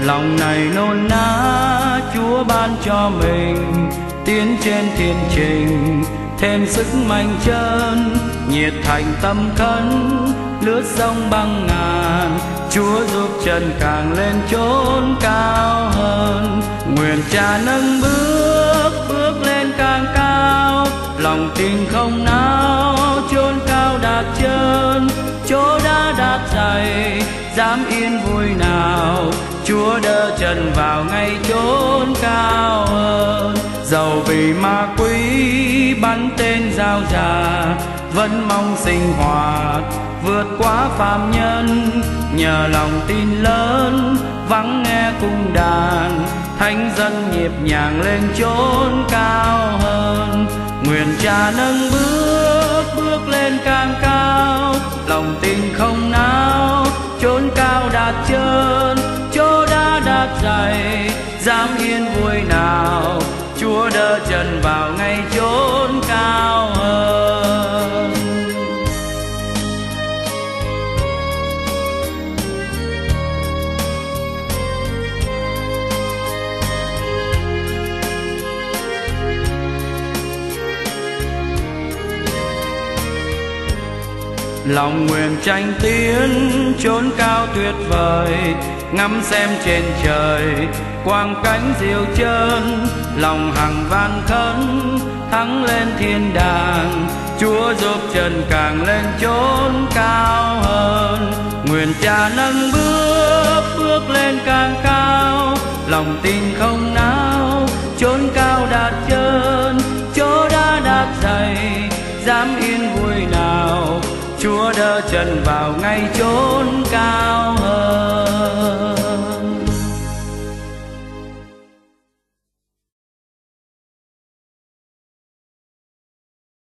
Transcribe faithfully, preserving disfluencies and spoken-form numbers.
Lòng này nôn nã Chúa ban cho mình, tiến trên thiên trình thêm sức mạnh chân, nhiệt thành tâm khấn lướt sông băng ngàn. Chúa giúp chân càng lên chốn cao hơn, nguyện Cha nâng bước bước lên càng cao. Lòng tin không nao chốn cao đạt chân, chỗ đã đạt dày dám yên vui nào. Chúa đỡ chân vào ngay chốn cao hơn, dầu vì ma quỷ bắn tên giao già vẫn mong sinh hoạt vượt quá phàm nhân. Nhờ lòng tin lớn vắng nghe cung đàn, thánh dân nhịp nhàng lên chốn cao hơn. Nguyện Cha nâng bước bước lên càng cao, lòng tin không nao chốn cao đạt chân, chỗ đã đạt dày dám yên vui nào. Chúa đỡ chân vào ngay chốn cao hơn. Lòng nguyện tranh tiến chốn cao tuyệt vời, ngắm xem trên trời quang cánh diệu chân. Lòng hằng van khấn thắng lên thiên đàng, Chúa giúp chân càng lên chốn cao hơn. Nguyện Cha nâng bước bước lên càng cao, lòng tin không nao chốn cao đạt chân, chỗ đã đạt dày dám yên vui nào. Chúa đỡ chân vào ngay chốn cao hơn.